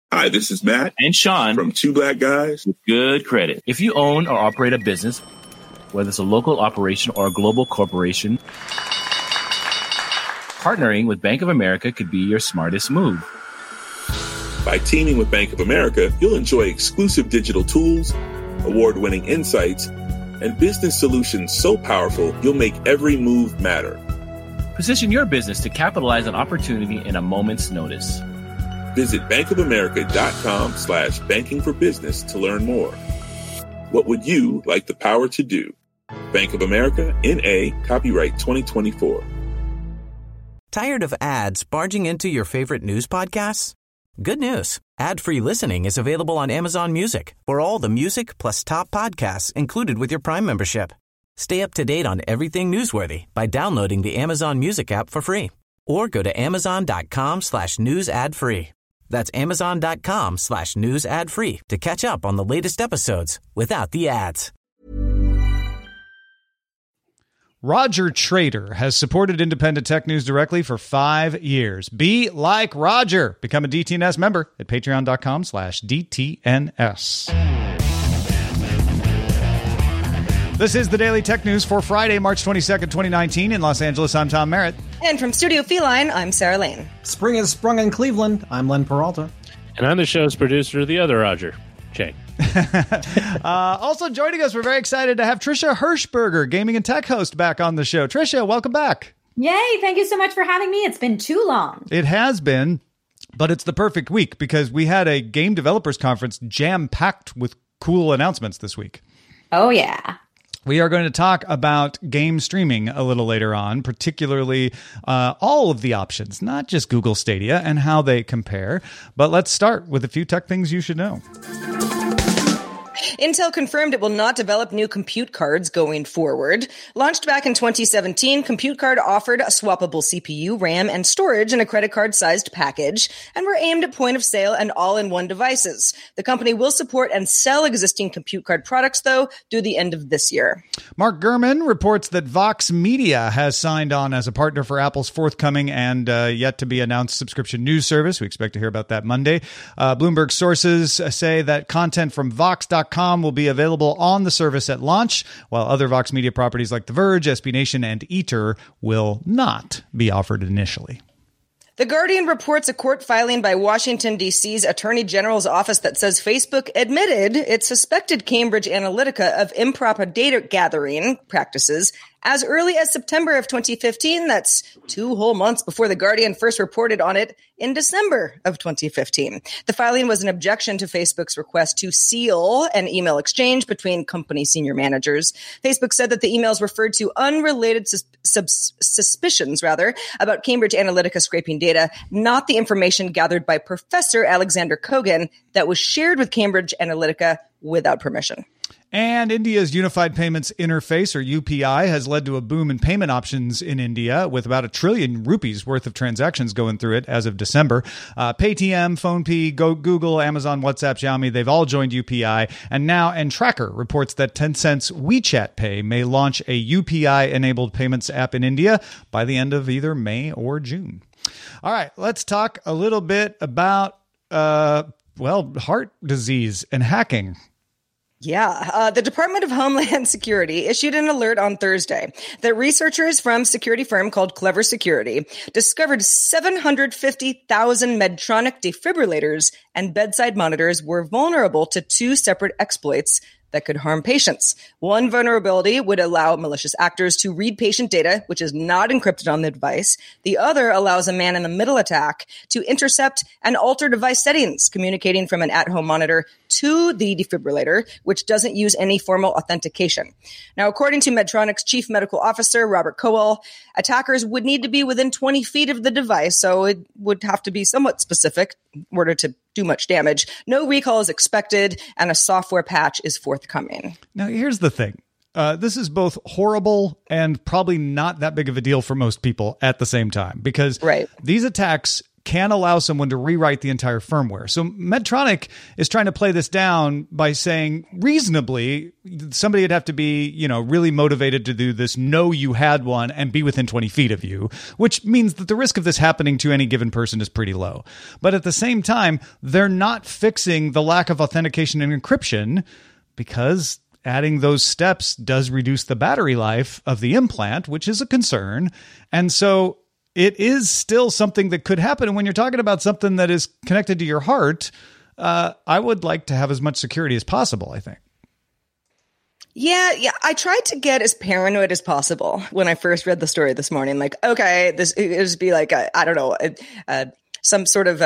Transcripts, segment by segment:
Hi, this is Matt and Sean from Two Black Guys with Good Credit. If you own or operate a business, whether it's a local operation or a global corporation, partnering with Bank of America could be your smartest move. By teaming with Bank of America, you'll enjoy exclusive digital tools, award-winning insights, and business solutions so powerful you'll make every move matter. Position your business to capitalize on opportunity in a moment's notice. Visit bankofamerica.com/banking for business to learn more. What would you like the power to do? Bank of America, N.A., copyright 2024. Tired of ads barging into your favorite news podcasts? Good news. Ad-free listening is available on Amazon Music for all the music plus top podcasts included with your Prime membership. Stay up to date on everything newsworthy by downloading the Amazon Music app for free or go to amazon.com/news ad free. That's amazon.com/news ad free to catch up on the latest episodes without the ads. Roger Trader has supported Independent Tech News directly for 5 years. Be like Roger. Become a DTNS member at patreon.com/DTNS. This is the Daily Tech News for Friday, March 22nd, 2019. In Los Angeles, I'm Tom Merritt. And from Studio Feline, I'm Sarah Lane. Spring has sprung in Cleveland. I'm Len Peralta. And I'm the show's producer, the other Roger, Chang. Also joining us, we're very excited to have Trisha Hirschberger, gaming and tech host, back on the show. Trisha, welcome back. Yay, thank you so much for having me. It's been too long. It has been, but it's the perfect week because we had a game developers conference jam-packed with cool announcements this week. Oh, yeah. We are going to talk about game streaming a little later on, particularly all of the options, not just Google Stadia and how they compare. But let's start with a few tech things you should know. Intel confirmed it will not develop new compute cards going forward. Launched back in 2017, Compute Card offered a swappable CPU, RAM, and storage in a credit card-sized package, and were aimed at point-of-sale and all-in-one devices. The company will support and sell existing Compute Card products, though, through the end of this year. Mark Gurman reports that Vox Media has signed on as a partner for Apple's forthcoming and yet-to-be-announced subscription news service. We expect to hear about that Monday. Bloomberg sources say that content from Vox.com will be available on the service at launch, while other Vox Media properties like The Verge, SB Nation, and Eater will not be offered initially. The Guardian reports a court filing by Washington, D.C.'s Attorney General's office that says Facebook admitted it suspected Cambridge Analytica of improper data gathering practices as early as September of 2015. That's 2 whole months before The Guardian first reported on it in December of 2015. The filing was an objection to Facebook's request to seal an email exchange between company senior managers. Facebook said that the emails referred to unrelated suspicions about Cambridge Analytica scraping data, not the information gathered by Professor Alexander Kogan that was shared with Cambridge Analytica without permission. And India's Unified Payments Interface, or UPI, has led to a boom in payment options in India, with about 1 trillion rupees worth of transactions going through it as of December. Paytm, PhonePe, Google, Amazon, WhatsApp, Xiaomi, they've all joined UPI. And now Entracker reports that Tencent's WeChat Pay may launch a UPI-enabled payments app in India by the end of either May or June. All right, let's talk a little bit about, heart disease and hacking. Yeah, the Department of Homeland Security issued an alert on Thursday that researchers from security firm called Clever Security discovered 750,000 Medtronic defibrillators and bedside monitors were vulnerable to 2 separate exploits that could harm patients. One vulnerability would allow malicious actors to read patient data, which is not encrypted on the device. The other allows a man-in-the-middle attack to intercept and alter device settings, communicating from an at-home monitor to the defibrillator, which doesn't use any formal authentication. Now, according to Medtronic's chief medical officer, Robert Cowell, attackers would need to be within 20 feet of the device, so it would have to be somewhat specific in order to do much damage. No recall is expected, and a software patch is forthcoming. Now, here's the thing. This is both horrible and probably not that big of a deal for most people at the same time, because these attacks can allow someone to rewrite the entire firmware. So Medtronic is trying to play this down by saying reasonably somebody would have to be, really motivated to do this, know you had one, and be within 20 feet of you, which means that the risk of this happening to any given person is pretty low. But at the same time, they're not fixing the lack of authentication and encryption because adding those steps does reduce the battery life of the implant, which is a concern. And so it is still something that could happen. And when you're talking about something that is connected to your heart, I would like to have as much security as possible, I think. Yeah. I tried to get as paranoid as possible when I first read the story this morning. Like, okay, it would be like, I don't know, some sort of,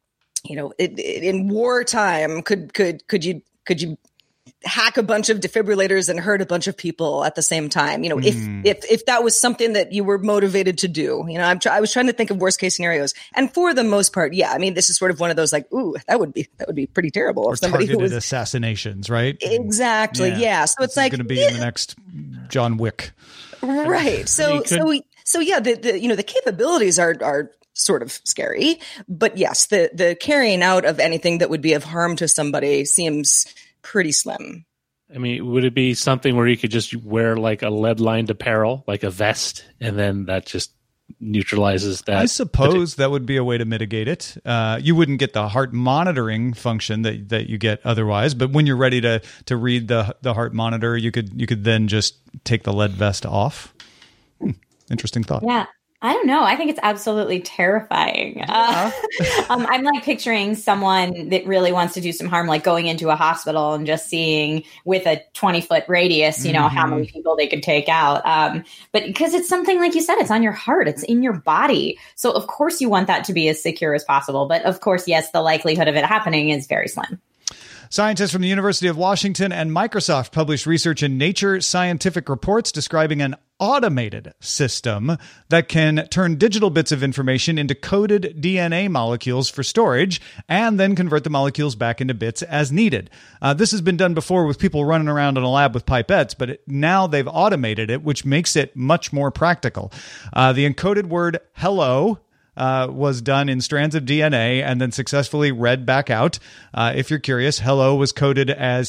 in wartime, could you hack a bunch of defibrillators and hurt a bunch of people at the same time? If that was something that you were motivated to do, I was trying to think of worst case scenarios, and for the most part, yeah, I mean, this is sort of one of those like, ooh, that would be pretty terrible. Or somebody who was assassinations, right? Exactly. Yeah. So it's like going to be in the next John Wick, right? So yeah, the capabilities are sort of scary, but yes, the carrying out of anything that would be of harm to somebody seems pretty slim. I mean, would it be something where you could just wear like a lead-lined apparel, like a vest, and then that just neutralizes that? I suppose that would be a way to mitigate it. You wouldn't get the heart monitoring function that you get otherwise, but when you're ready to read the heart monitor, you could then just take the lead vest off. Interesting thought. Yeah. I don't know. I think it's absolutely terrifying. I'm like picturing someone that really wants to do some harm, like going into a hospital and just seeing with a 20-foot radius, how many people they could take out. But because it's something, like you said, it's on your heart, it's in your body. So of course you want that to be as secure as possible. But of course, yes, the likelihood of it happening is very slim. Scientists from the University of Washington and Microsoft published research in Nature Scientific Reports describing an automated system that can turn digital bits of information into coded DNA molecules for storage and then convert the molecules back into bits as needed. This has been done before with people running around in a lab with pipettes, but now they've automated it, which makes it much more practical. The encoded word hello was done in strands of DNA and then successfully read back out. If you're curious, hello was coded as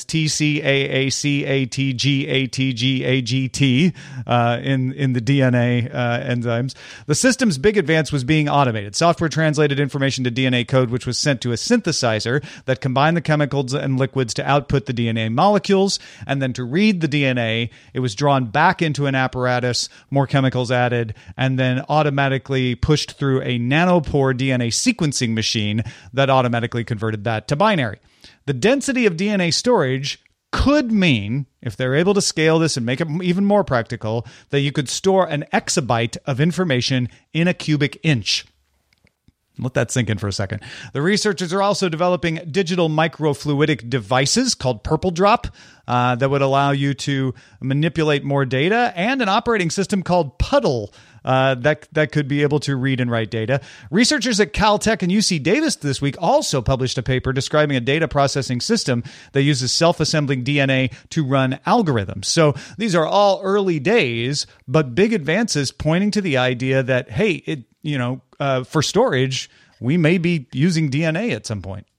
TCAACATGATGAGT in the DNA enzymes. The system's big advance was being automated. Software translated information to DNA code, which was sent to a synthesizer that combined the chemicals and liquids to output the DNA molecules. And then to read the DNA, it was drawn back into an apparatus, more chemicals added, and then automatically pushed through a nanopore DNA sequencing machine that automatically converted that to binary. The density of DNA storage could mean, if they're able to scale this and make it even more practical, that you could store an exabyte of information in a cubic inch. Let that sink in for a second. The researchers are also developing digital microfluidic devices called Purple Drop that would allow you to manipulate more data, and an operating system called Puddle that could be able to read and write data. Researchers at Caltech and UC Davis this week also published a paper describing a data processing system that uses self-assembling DNA to run algorithms. So these are all early days, but big advances pointing to the idea that, hey, for storage, we may be using DNA at some point.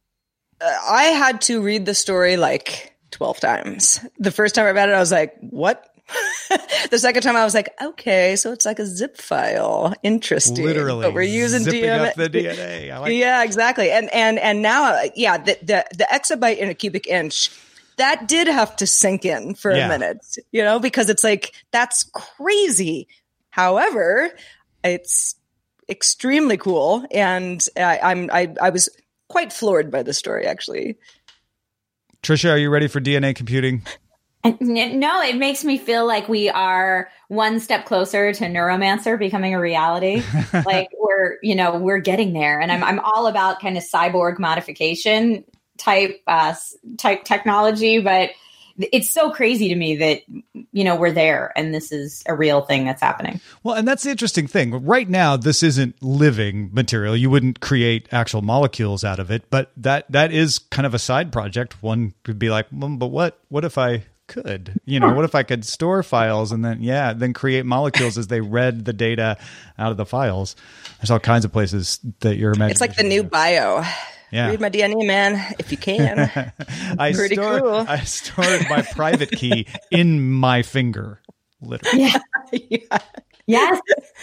I had to read the story like 12 times. The first time I read it, I was like, what? The second time I was like, okay, so it's like a zip file. Interesting. Literally. But we're using zipping DNA. up the DNA. I like yeah, exactly. And now, the exabyte in a cubic inch, that did have to sink in for a minute, because it's like, that's crazy. However, it's extremely cool. And I was quite floored by the story, actually. Trisha, are you ready for DNA computing? No, it makes me feel like we are one step closer to Neuromancer becoming a reality. Like we're getting there, and I'm all about kind of cyborg modification type technology, but it's so crazy to me that we're there, and this is a real thing that's happening. Well, and that's the interesting thing. Right now, this isn't living material. You wouldn't create actual molecules out of it, but that is kind of a side project. One could be like, but what if I could? What if I could store files and then create molecules as they read the data out of the files? There's all kinds of places that you're imagining. It's like the new bio. Yeah. Read my DNA, man, if you can. I stored my private key in my finger, literally. Yeah. Yes.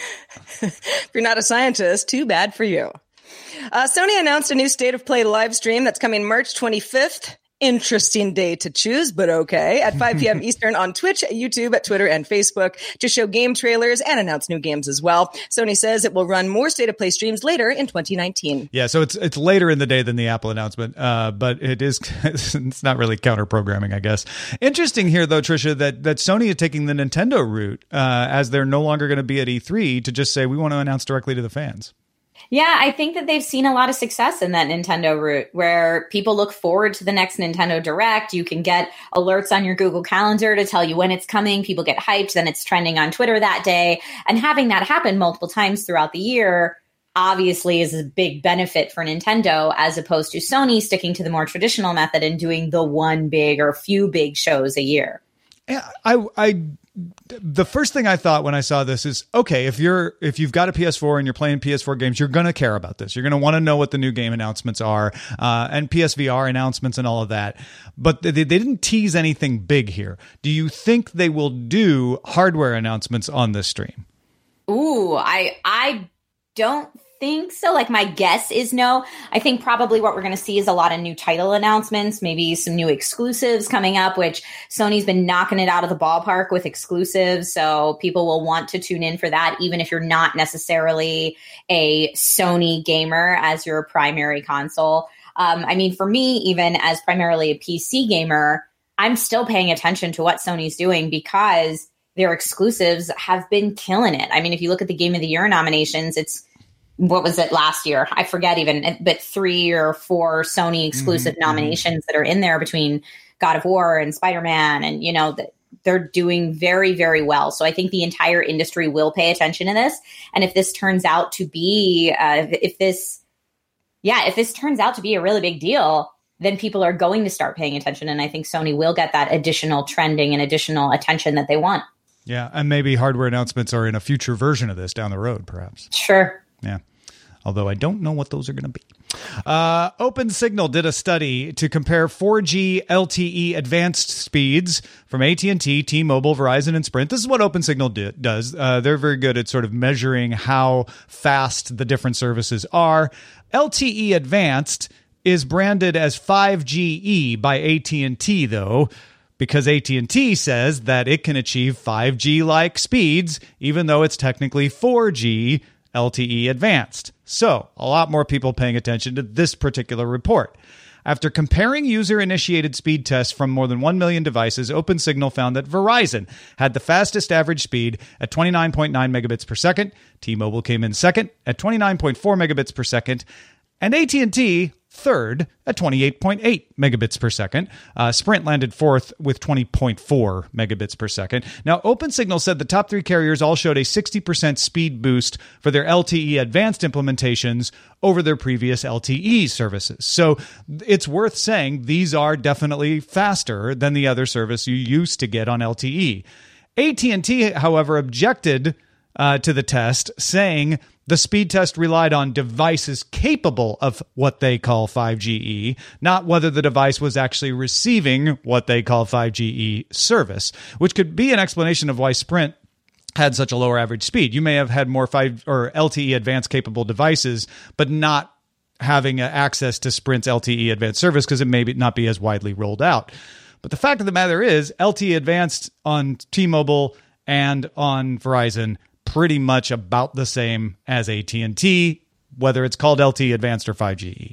If you're not a scientist, too bad for you. Sony announced a new State of Play live stream that's coming March 25th. Interesting day to choose, but okay. At 5 p.m. Eastern on Twitch, YouTube, at Twitter, and Facebook to show game trailers and announce new games as well. Sony says it will run more State of Play streams later in 2019. Yeah, so it's later in the day than the Apple announcement, but it's not really counter-programming, I guess. Interesting here, though, Trisha, that Sony is taking the Nintendo route as they're no longer going to be at E3 to just say, we want to announce directly to the fans. Yeah, I think that they've seen a lot of success in that Nintendo route where people look forward to the next Nintendo Direct. You can get alerts on your Google Calendar to tell you when it's coming. People get hyped, then it's trending on Twitter that day. And having that happen multiple times throughout the year obviously is a big benefit for Nintendo as opposed to Sony sticking to the more traditional method and doing the one big or few big shows a year. Yeah, the first thing I thought when I saw this is, okay, if you've got a PS4 and you're playing PS4 games, you're going to care about this. You're going to want to know what the new game announcements are and PSVR announcements and all of that. But they didn't tease anything big here. Do you think they will do hardware announcements on this stream? Ooh, I don't think so. Like, my guess is no. I think probably what we're going to see is a lot of new title announcements, maybe some new exclusives coming up, which Sony's been knocking it out of the ballpark with exclusives. So people will want to tune in for that, even if you're not necessarily a Sony gamer as your primary console. I mean, for me, even as primarily a PC gamer, I'm still paying attention to what Sony's doing because their exclusives have been killing it. I mean, if you look at the Game of the Year nominations, what was it last year? I forget even, but 3 or 4 Sony exclusive nominations that are in there between God of War and Spider-Man. And, they're doing very, very well. So I think the entire industry will pay attention to this. And if this turns out to be, if this turns out to be a really big deal, then people are going to start paying attention. And I think Sony will get that additional trending and additional attention that they want. Yeah. And maybe hardware announcements are in a future version of this down the road, perhaps. Sure. Yeah. Although I don't know what those are going to be. OpenSignal did a study to compare 4G LTE advanced speeds from AT&T, T-Mobile, Verizon, and Sprint. This is what OpenSignal does. They're very good at sort of measuring how fast the different services are. LTE Advanced is branded as 5GE by AT&T, though, because AT&T says that it can achieve 5G-like speeds, even though it's technically 4G LTE Advanced. So, a lot more people paying attention to this particular report. After comparing user-initiated speed tests from more than 1 million devices, OpenSignal found that Verizon had the fastest average speed at 29.9 megabits per second, T-Mobile came in second at 29.4 megabits per second, and AT&T third at 28.8 megabits per second. Sprint landed fourth with 20.4 megabits per second. Now, OpenSignal said the top 3 carriers all showed a 60% speed boost for their LTE advanced implementations over their previous LTE services. So it's worth saying these are definitely faster than the other service you used to get on LTE. AT&T, however, objected to the test, saying the speed test relied on devices capable of what they call 5GE, not whether the device was actually receiving what they call 5GE service, which could be an explanation of why Sprint had such a lower average speed. You may have had more 5 or LTE advanced capable devices, but not having access to Sprint's LTE advanced service because it may not be as widely rolled out. But the fact of the matter is, LTE advanced on T-Mobile and on Verizon pretty much about the same as AT&T, whether it's called LTE Advanced or 5GE.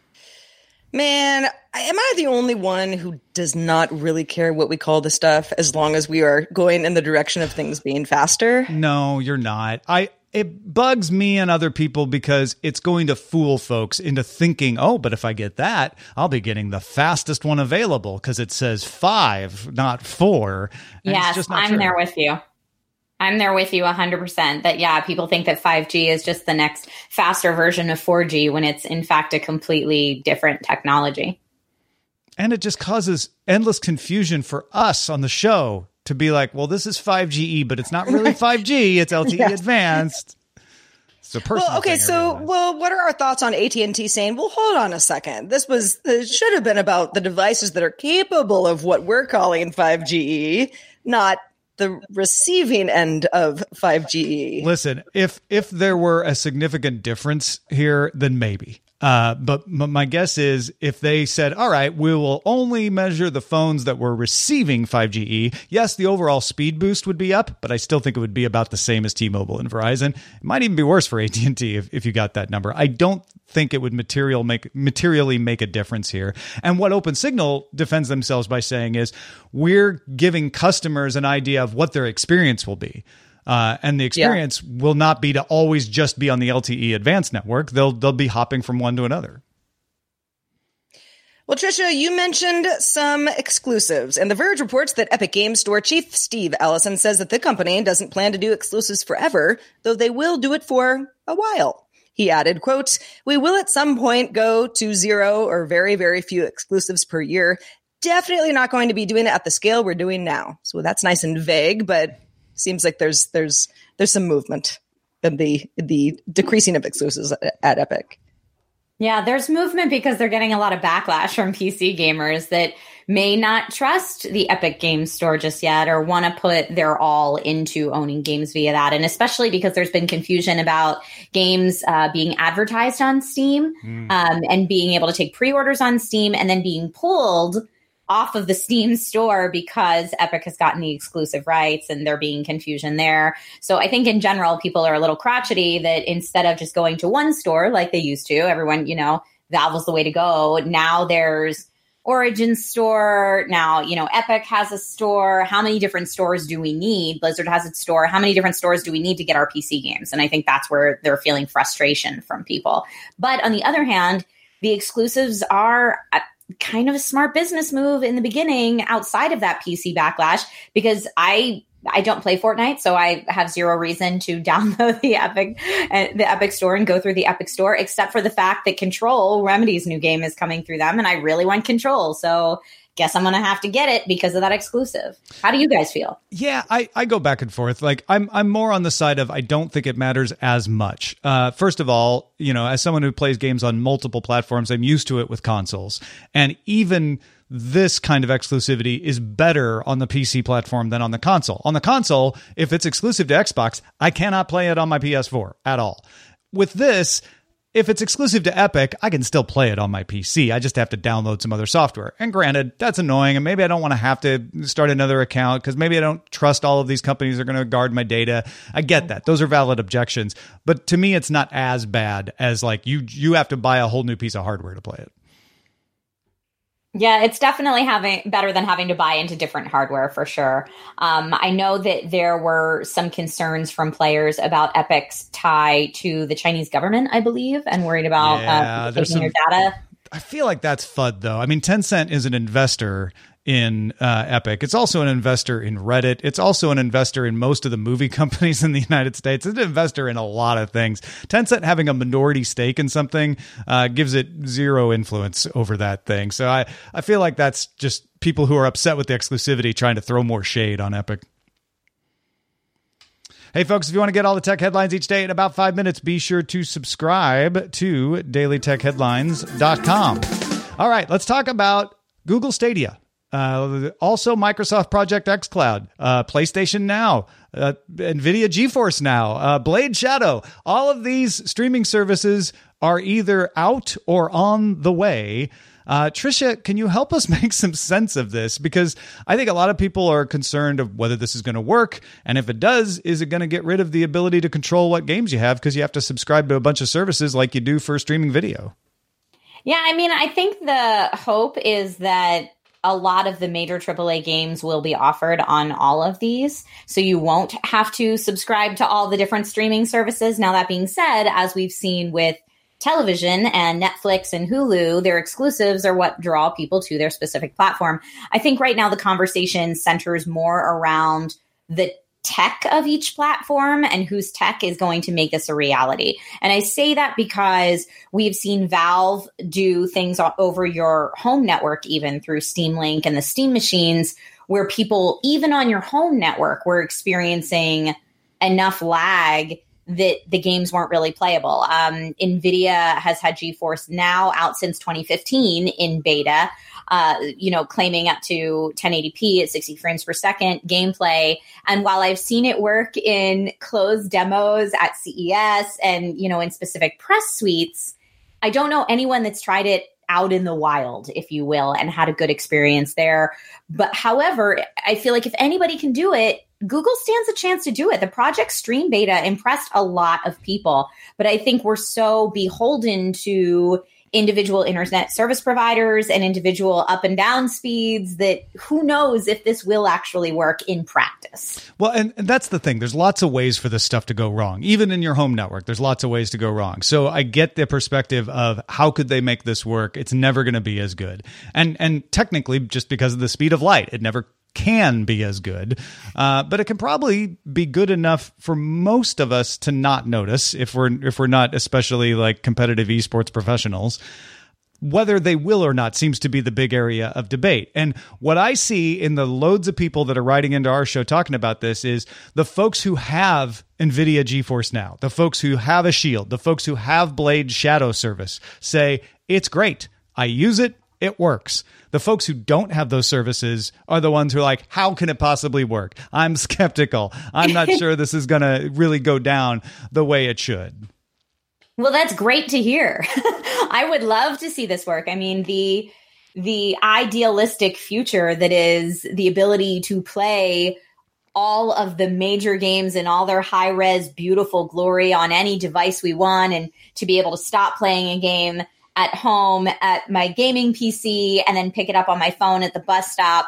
Man, am I the only one who does not really care what we call the stuff as long as we are going in the direction of things being faster? No, you're not. It bugs me and other people because it's going to fool folks into thinking, oh, but if I get that, I'll be getting the fastest one available because it says 5, not 4. Yes, I'm there with you. I'm there with you 100% that, yeah, people think that 5G is just the next faster version of 4G when it's in fact a completely different technology. And it just causes endless confusion for us on the show to be like, well, this is 5GE, but it's not really 5G. It's LTE Advanced. It's a personal thing, what are our thoughts on AT&T saying, well, hold on a second. It should have been about the devices that are capable of what we're calling 5GE, not the receiving end of 5GE. Listen, if there were a significant difference here, then maybe. But my guess is if they said, all right, we will only measure the phones that were receiving 5GE, yes, the overall speed boost would be up, but I still think it would be about the same as T-Mobile and Verizon. It might even be worse for AT&T if you got that number. I don't think it would materially make a difference here. And what OpenSignal defends themselves by saying is we're giving customers an idea of what their experience will be. And the experience will not be to always just be on the LTE Advanced network. They'll be hopping from one to another. Well, Trisha, you mentioned some exclusives, and The Verge reports that Epic Games Store chief Steve Ellison says that the company doesn't plan to do exclusives forever, though they will do it for a while. He added, quote, "We will at some point go to 0 or very, very few exclusives per year. Definitely not going to be doing it at the scale we're doing now." So that's nice and vague, but seems like there's some movement in the decreasing of exclusives at Epic. Yeah, there's movement because they're getting a lot of backlash from PC gamers that may not trust the Epic Games Store just yet or want to put their all into owning games via that. And especially because there's been confusion about games being advertised on Steam and being able to take pre-orders on Steam and then being pulled off of the Steam store because Epic has gotten the exclusive rights and there being confusion there. So I think in general, people are a little crotchety that instead of just going to one store like they used to, everyone, Valve was the way to go. Now there's Origin store. Now, Epic has a store. How many different stores do we need? Blizzard has its store. How many different stores do we need to get our PC games? And I think that's where they're feeling frustration from people. But on the other hand, the exclusives are kind of a smart business move in the beginning outside of that PC backlash, because I don't play Fortnite, so I have zero reason to download the Epic Store and go through the Epic Store, except for the fact that Control, Remedy's new game, is coming through them, and I really want Control, so guess I'm going to have to get it because of that exclusive. How do you guys feel? Yeah, I go back and forth. Like I'm more on the side of I don't think it matters as much. First of all, as someone who plays games on multiple platforms, I'm used to it with consoles. And even this kind of exclusivity is better on the PC platform than on the console. On the console, if it's exclusive to Xbox, I cannot play it on my PS4 at all. With this, if it's exclusive to Epic, I can still play it on my PC. I just have to download some other software. And granted, that's annoying. And maybe I don't want to have to start another account because maybe I don't trust all of these companies are going to guard my data. I get that. Those are valid objections. But to me, it's not as bad as like you have to buy a whole new piece of hardware to play it. Yeah, it's definitely better than having to buy into different hardware for sure. I know that there were some concerns from players about Epic's tie to the Chinese government, I believe, and worried about taking their data. I feel like that's FUD, though. I mean, Tencent is an investor in Epic. It's also an investor in Reddit. It's also an investor in most of the movie companies in the United States. It's an investor in a lot of things. Tencent having a minority stake in something gives it zero influence over that thing. So I feel like that's just people who are upset with the exclusivity trying to throw more shade on Epic. Hey, folks, if you want to get all the tech headlines each day in about 5 minutes, be sure to subscribe to dailytechheadlines.com. All right, let's talk about Google Stadia. Also Microsoft Project xCloud, PlayStation Now, NVIDIA GeForce Now, Blade Shadow. All of these streaming services are either out or on the way. Trisha, can you help us make some sense of this? Because I think a lot of people are concerned of whether this is going to work. And if it does, is it going to get rid of the ability to control what games you have because you have to subscribe to a bunch of services like you do for streaming video? Yeah, I mean, I think the hope is that a lot of the major AAA games will be offered on all of these. So you won't have to subscribe to all the different streaming services. Now, that being said, as we've seen with television and Netflix and Hulu, their exclusives are what draw people to their specific platform. I think right now the conversation centers more around the tech of each platform and whose tech is going to make this a reality. And I say that because we've seen Valve do things over your home network, even through Steam Link and the Steam machines, where people, even on your home network, were experiencing enough lag that the games weren't really playable. NVIDIA has had GeForce Now out since 2015 in beta, claiming up to 1080p at 60 frames per second gameplay. And while I've seen it work in closed demos at CES and, in specific press suites, I don't know anyone that's tried it out in the wild, if you will, and had a good experience there. But however, I feel like if anybody can do it, Google stands a chance to do it. The Project Stream beta impressed a lot of people, but I think we're so beholden to individual internet service providers and individual up and down speeds that who knows if this will actually work in practice. Well, and that's the thing. There's lots of ways for this stuff to go wrong. Even in your home network, there's lots of ways to go wrong. So I get the perspective of how could they make this work? It's never going to be as good. And technically, just because of the speed of light, it never can be as good, but it can probably be good enough for most of us to not notice if we're not especially like competitive esports professionals. Whether they will or not seems to be the big area of debate. And what I see in the loads of people that are writing into our show talking about this is the folks who have NVIDIA GeForce Now, the folks who have a Shield, the folks who have Blade Shadow service say, it's great. I use it. It works. The folks who don't have those services are the ones who are like, how can it possibly work? I'm skeptical. I'm not sure this is going to really go down the way it should. Well, that's great to hear. I would love to see this work. I mean, the idealistic future that is the ability to play all of the major games in all their high-res, beautiful glory on any device we want, and to be able to stop playing a game at home at my gaming PC and then pick it up on my phone at the bus stop,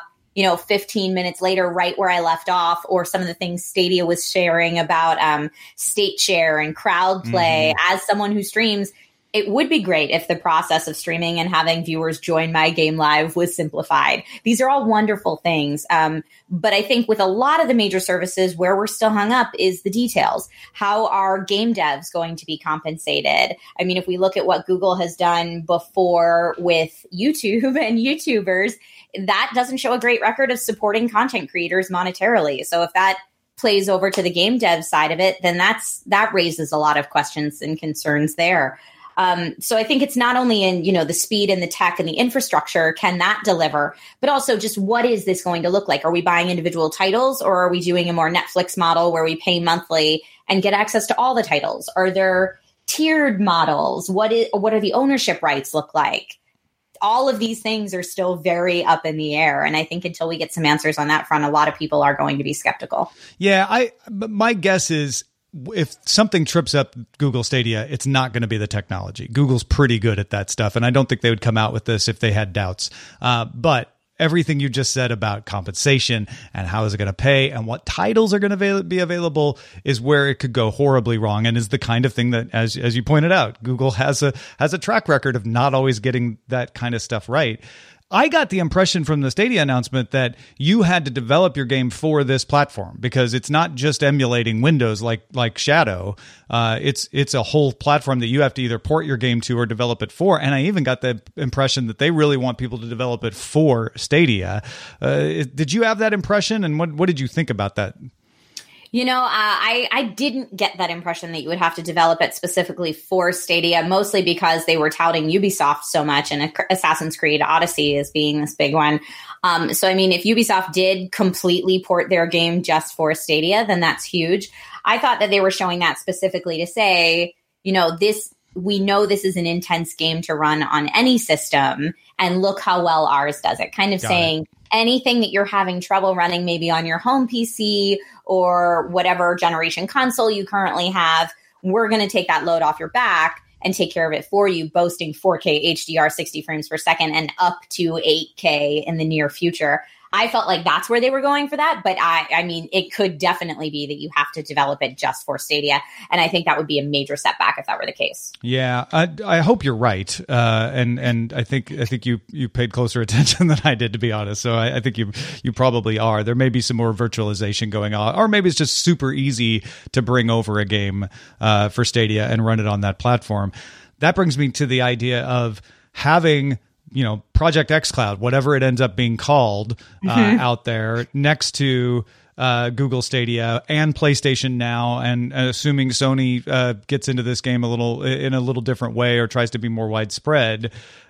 15 minutes later, right where I left off, or some of the things Stadia was sharing about state share and crowd play. Mm-hmm. As someone who streams, it would be great if the process of streaming and having viewers join my game live was simplified. These are all wonderful things. But I think with a lot of the major services, where we're still hung up is the details. How are game devs going to be compensated? I mean, if we look at what Google has done before with YouTube and YouTubers, that doesn't show a great record of supporting content creators monetarily. So if that plays over to the game dev side of it, then that raises a lot of questions and concerns there. So I think it's not only in, the speed and the tech and the infrastructure, can that deliver, but also just what is this going to look like? Are we buying individual titles, or are we doing a more Netflix model where we pay monthly and get access to all the titles? Are there tiered models? What are the ownership rights look like? All of these things are still very up in the air. And I think until we get some answers on that front, a lot of people are going to be skeptical. Yeah, my guess is, if something trips up Google Stadia, it's not going to be the technology. Google's pretty good at that stuff, and I don't think they would come out with this if they had doubts. But everything you just said about compensation and how is it going to pay and what titles are going to be available is where it could go horribly wrong, and is the kind of thing that, as you pointed out, Google has a track record of not always getting that kind of stuff right. I got the impression from the Stadia announcement that you had to develop your game for this platform, because it's not just emulating Windows like Shadow. It's a whole platform that you have to either port your game to or develop it for. And I even got the impression that they really want people to develop it for Stadia. Did you have that impression? And what did you think about that? I didn't get that impression that you would have to develop it specifically for Stadia, mostly because they were touting Ubisoft so much and Assassin's Creed Odyssey as being this big one. So, I mean, if Ubisoft did completely port their game just for Stadia, then that's huge. I thought that they were showing that specifically to say, we know this is an intense game to run on any system, and look how well ours does it. Kind of saying anything that you're having trouble running maybe on your home PC or whatever generation console you currently have, we're going to take that load off your back and take care of it for you, boasting 4K HDR 60 frames per second and up to 8K in the near future. I felt like that's where they were going for that. But I mean, it could definitely be that you have to develop it just for Stadia. And I think that would be a major setback if that were the case. Yeah, I hope you're right. And I think you paid closer attention than I did, to be honest. So I think you probably are. There may be some more virtualization going on, or maybe it's just super easy to bring over a game for Stadia and run it on that platform. That brings me to the idea of having, Project xCloud, whatever it ends up being called, out there next to Google Stadia and PlayStation Now, and assuming Sony gets into this game in a little different way or tries to be more widespread,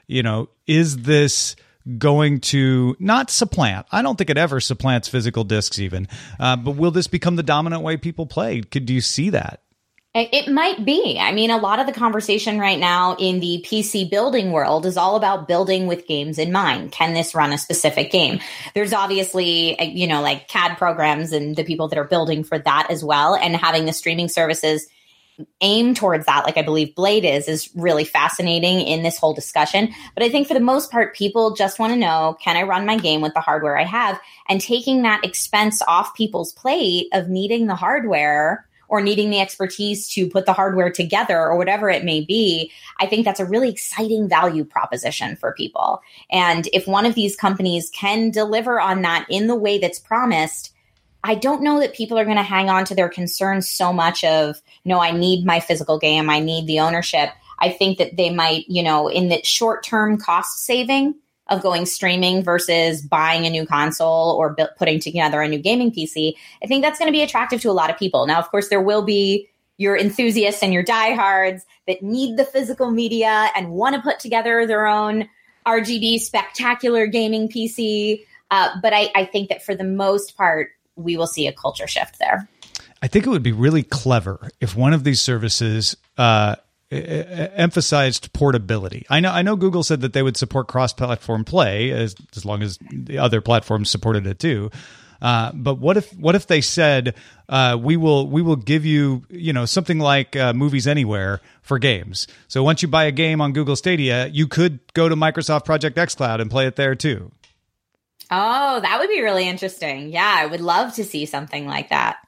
is this going to not supplant? I don't think it ever supplants physical discs even, but will this become the dominant way people play? Do you see that? It might be. I mean, a lot of the conversation right now in the PC building world is all about building with games in mind. Can this run a specific game? There's obviously, like CAD programs and the people that are building for that as well. And having the streaming services aim towards that, like I believe Blade is really fascinating in this whole discussion. But I think for the most part, people just want to know, can I run my game with the hardware I have? And taking that expense off people's plate of needing the hardware or needing the expertise to put the hardware together or whatever it may be, I think that's a really exciting value proposition for people. And if one of these companies can deliver on that in the way that's promised, I don't know that people are going to hang on to their concerns so much of, no, I need my physical game, I need the ownership. I think that they might, in the short-term cost saving of going streaming versus buying a new console or putting together a new gaming PC, I think that's going to be attractive to a lot of people. Now, of course, there will be your enthusiasts and your diehards that need the physical media and want to put together their own RGB spectacular gaming PC. But I think that for the most part, we will see a culture shift there. I think it would be really clever if one of these services emphasized portability. I know Google said that they would support cross-platform play as long as the other platforms supported it too. But what if they said we will give you something like Movies Anywhere for games. So once you buy a game on Google Stadia, you could go to Microsoft Project xCloud and play it there too. Oh, that would be really interesting. Yeah, I would love to see something like that.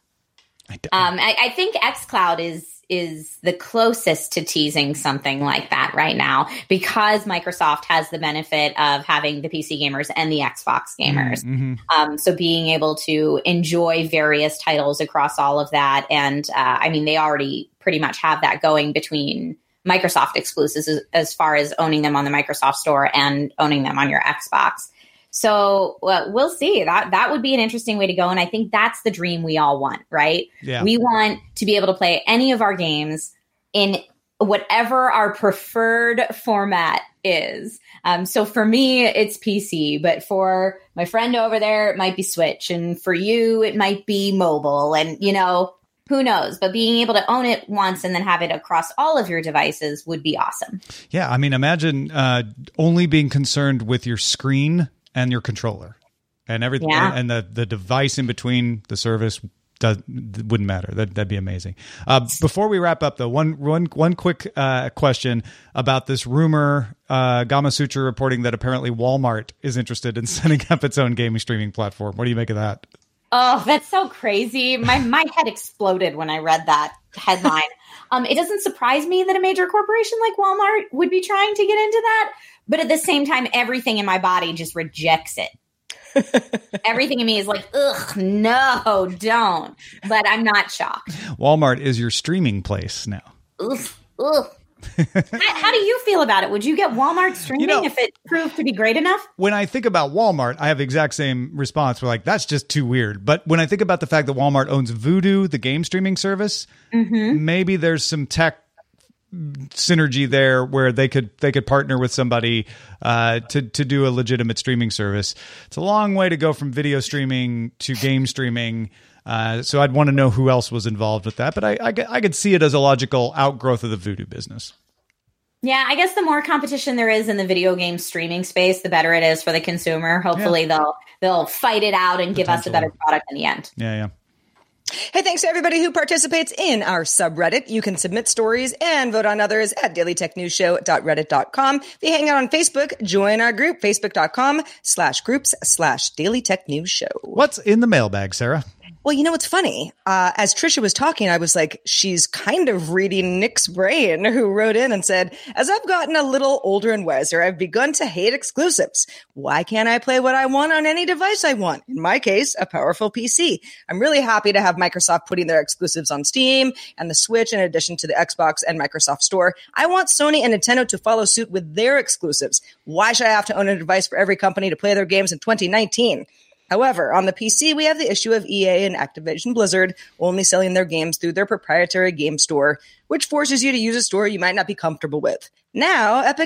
I think xCloud is the closest to teasing something like that right now, because Microsoft has the benefit of having the PC gamers and the Xbox gamers. Mm-hmm. So being able to enjoy various titles across all of that. And they already pretty much have that going between Microsoft exclusives as far as owning them on the Microsoft Store and owning them on your Xbox. So we'll see. That would be an interesting way to go. And I think that's the dream we all want, right? Yeah. We want to be able to play any of our games in whatever our preferred format is. So for me, it's PC, but for my friend over there, it might be Switch. And for you, it might be mobile. And, who knows? But being able to own it once and then have it across all of your devices would be awesome. Yeah. I mean, imagine only being concerned with your screen and your controller and everything, and the device in between the service wouldn't matter. That'd be amazing. Before we wrap up, though, one quick question about this rumor. Gamasutra reporting that apparently Walmart is interested in setting up its own gaming streaming platform. What do you make of that? Oh, that's so crazy. My head exploded when I read that headline. It doesn't surprise me that a major corporation like Walmart would be trying to get into that. But at the same time, everything in my body just rejects it. Everything in me is like, ugh, no, don't. But I'm not shocked. Walmart is your streaming place now. Ugh. How do you feel about it? Would you get Walmart streaming if it proved to be great enough? When I think about Walmart, I have the exact same response. We're like, that's just too weird. But when I think about the fact that Walmart owns Vudu, the game streaming service, maybe there's some tech synergy there where they could partner with somebody to do a legitimate streaming service. It's a long way to go from video streaming to game streaming. So I'd want to know who else was involved with that. But I could see it as a logical outgrowth of the Vudu business. Yeah, I guess the more competition there is in the video game streaming space, the better it is for the consumer. Hopefully they'll fight it out and give us a better product in the end. Yeah. Hey, thanks to everybody who participates in our subreddit. You can submit stories and vote on others at dailytechnewsshow.reddit.com. If you hang out on Facebook, join our group, facebook.com/groups/dailytechnewsshow. What's in the mailbag, Sarah? Well, you know what's funny? As Trisha was talking, I was like, she's kind of reading Nick's brain, who wrote in and said, as I've gotten a little older and wiser, I've begun to hate exclusives. Why can't I play what I want on any device I want? In my case, a powerful PC. I'm really happy to have Microsoft putting their exclusives on Steam and the Switch in addition to the Xbox and Microsoft Store. I want Sony and Nintendo to follow suit with their exclusives. Why should I have to own a device for every company to play their games in 2019? However, on the PC, we have the issue of EA and Activision Blizzard only selling their games through their proprietary game store, which forces you to use a store you might not be comfortable with. Now, Epic...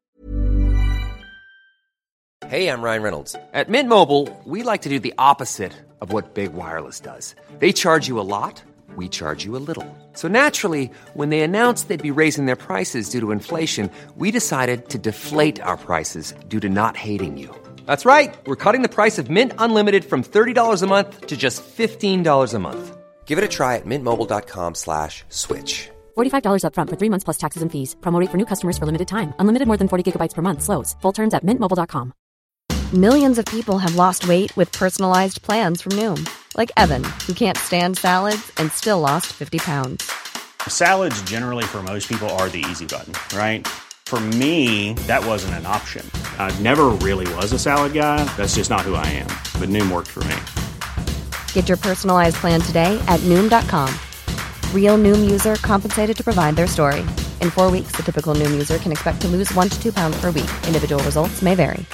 Hey, I'm Ryan Reynolds. At Mint Mobile, we like to do the opposite of what Big Wireless does. They charge you a lot, we charge you a little. So naturally, when they announced they'd be raising their prices due to inflation, we decided to deflate our prices due to not hating you. That's right. We're cutting the price of Mint Unlimited from $30 a month to just $15 a month. Give it a try at mintmobile.com/switch. $45 up front for 3 months plus taxes and fees. Promo rate for new customers for limited time. Unlimited more than 40 gigabytes per month. Slows full terms at mintmobile.com. Millions of people have lost weight with personalized plans from Noom. Like Evan, who can't stand salads and still lost 50 pounds. Salads generally for most people are the easy button, right? For me, that wasn't an option. I never really was a salad guy. That's just not who I am. But Noom worked for me. Get your personalized plan today at Noom.com. Real Noom user compensated to provide their story. In 4 weeks, the typical Noom user can expect to lose 1 to 2 pounds per week. Individual results may vary.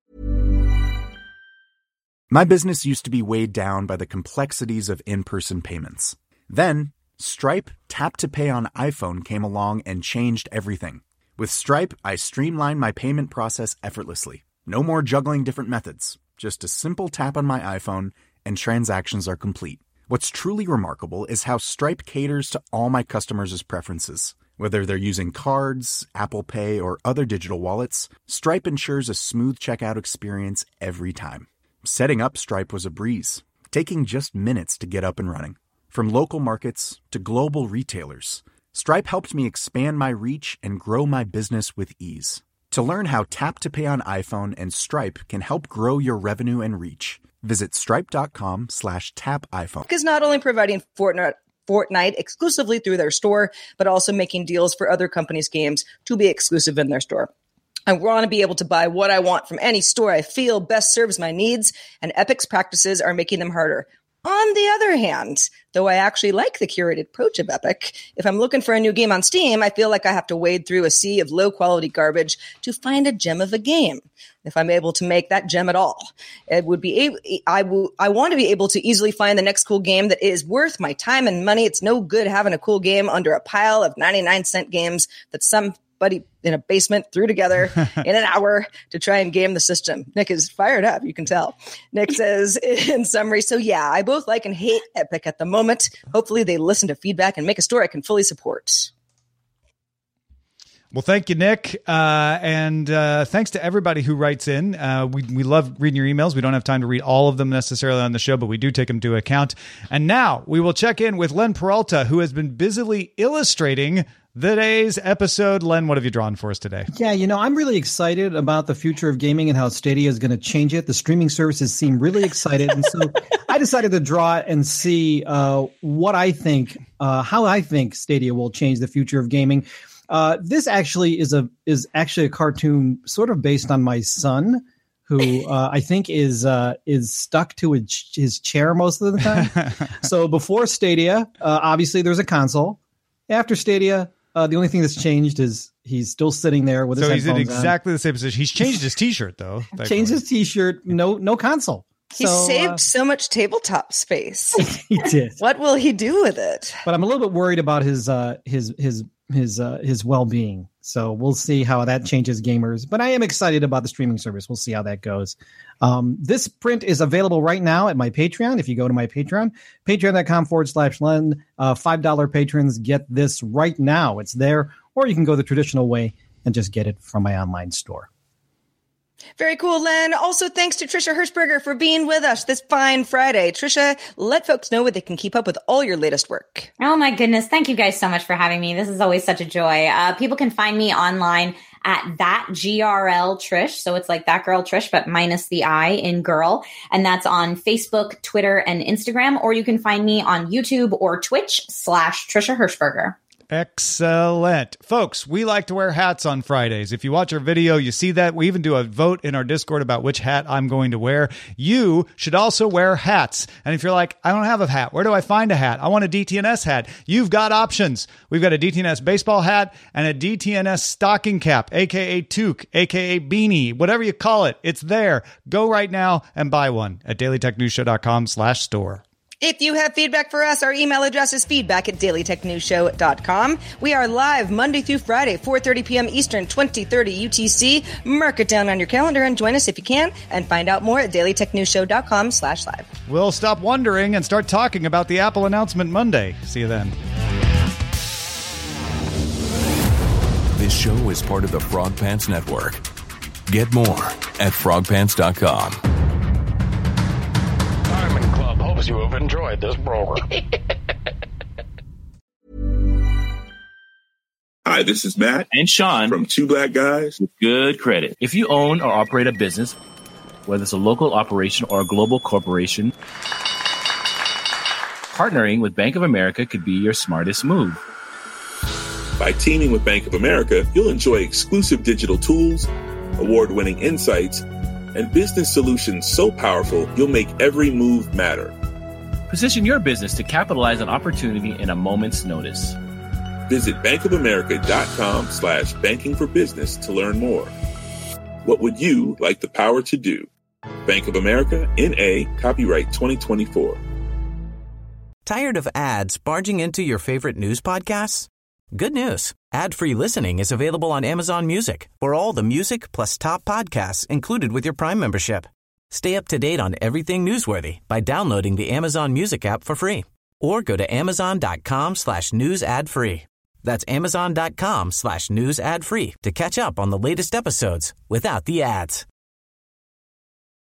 My business used to be weighed down by the complexities of in-person payments. Then, Stripe Tap to Pay on iPhone came along and changed everything. With Stripe, I streamlined my payment process effortlessly. No more juggling different methods. Just a simple tap on my iPhone and transactions are complete. What's truly remarkable is how Stripe caters to all my customers' preferences. Whether they're using cards, Apple Pay, or other digital wallets, Stripe ensures a smooth checkout experience every time. Setting up Stripe was a breeze, taking just minutes to get up and running. From local markets to global retailers, Stripe helped me expand my reach and grow my business with ease. To learn how Tap to Pay on iPhone and Stripe can help grow your revenue and reach, visit stripe.com/tapiphone. is not only providing Fortnite exclusively through their store, but also making deals for other companies' games to be exclusive in their store. I want to be able to buy what I want from any store I feel best serves my needs, and Epic's practices are making them harder. On the other hand, though I actually like the curated approach of Epic, if I'm looking for a new game on Steam, I feel like I have to wade through a sea of low-quality garbage to find a gem of a game. If I'm able to make that gem at all, it would be I want to be able to easily find the next cool game that is worth my time and money. It's no good having a cool game under a pile of 99-cent games that somebody in a basement threw together in an hour to try and game the system. Nick is fired up, you can tell. Nick says in summary, so yeah, I both like and hate Epic at the moment. Hopefully they listen to feedback and make a store I can fully support. Well, thank you, Nick. And thanks to everybody who writes in. We love reading your emails. We don't have time to read all of them necessarily on the show, but we do take them to account. And now we will check in with Len Peralta, who has been busily illustrating today's episode. Len, what have you drawn for us today? Yeah, I'm really excited about the future of gaming and how Stadia is going to change it. The streaming services seem really excited. And so I decided to draw it and see what I think, how I think Stadia will change the future of gaming. This actually is actually a cartoon sort of based on my son, who I think is stuck to his chair most of the time. So before Stadia, obviously there's a console. After Stadia, the only thing that's changed is he's still sitting there with his headphones on. So he's in exactly the same position. He's changed his T-shirt, though. Changed his T-shirt. No console. He saved so much tabletop space. He did. What will he do with it? But I'm a little bit worried about his well-being. So we'll see how that changes gamers. But I am excited about the streaming service. We'll see how that goes. This print is available right now at my Patreon. If you go to my Patreon, patreon.com/Len, $5 patrons get this right now. It's there. Or you can go the traditional way and just get it from my online store. Very cool, Len. Also, thanks to Trisha Hirschberger for being with us this fine Friday. Trisha, let folks know where they can keep up with all your latest work. Oh, my goodness. Thank you guys so much for having me. This is always such a joy. People can find me online at that GRL Trish. So it's like that girl Trish, but minus the I in girl. And that's on Facebook, Twitter, and Instagram. Or you can find me on YouTube or Twitch /Trisha Hirschberger. Excellent. Folks, we like to wear hats on Fridays. If you watch our video, you see that. We even do a vote in our Discord about which hat I'm going to wear. You should also wear hats. And if you're like, I don't have a hat, where do I find a hat? I want a DTNS hat. You've got options. We've got a DTNS baseball hat and a DTNS stocking cap, aka toque, aka beanie, whatever you call it. It's there. Go right now and buy one at dailytechnewsshow.com/store. If you have feedback for us, our email address is feedback@dailytechnewsshow.com. We are live Monday through Friday, 4:30 p.m. Eastern, 2030 UTC. Mark it down on your calendar and join us if you can. And find out more at dailytechnewsshow.com/live. We'll stop wondering and start talking about the Apple announcement Monday. See you then. This show is part of the Frog Pants Network. Get more at frogpants.com. Diamond Club hopes you have enjoyed this program. Hi, this is Matt and Sean from Two Black Guys with Good Credit. If you own or operate a business, whether it's a local operation or a global corporation, partnering with Bank of America could be your smartest move. By teaming with Bank of America, you'll enjoy exclusive digital tools, award-winning insights, and business solutions so powerful you'll make every move matter. Position your business to capitalize on opportunity in a moment's notice. Visit bankofamerica.com/banking for business to learn more. What would you like the power to do? Bank of America, N.A., copyright 2024. Tired of ads barging into your favorite news podcasts? Good news. Ad-free listening is available on Amazon Music for all the music plus top podcasts included with your Prime membership. Stay up to date on everything newsworthy by downloading the Amazon Music app for free or go to amazon.com/news ad free. That's amazon.com/news ad free to catch up on the latest episodes without the ads.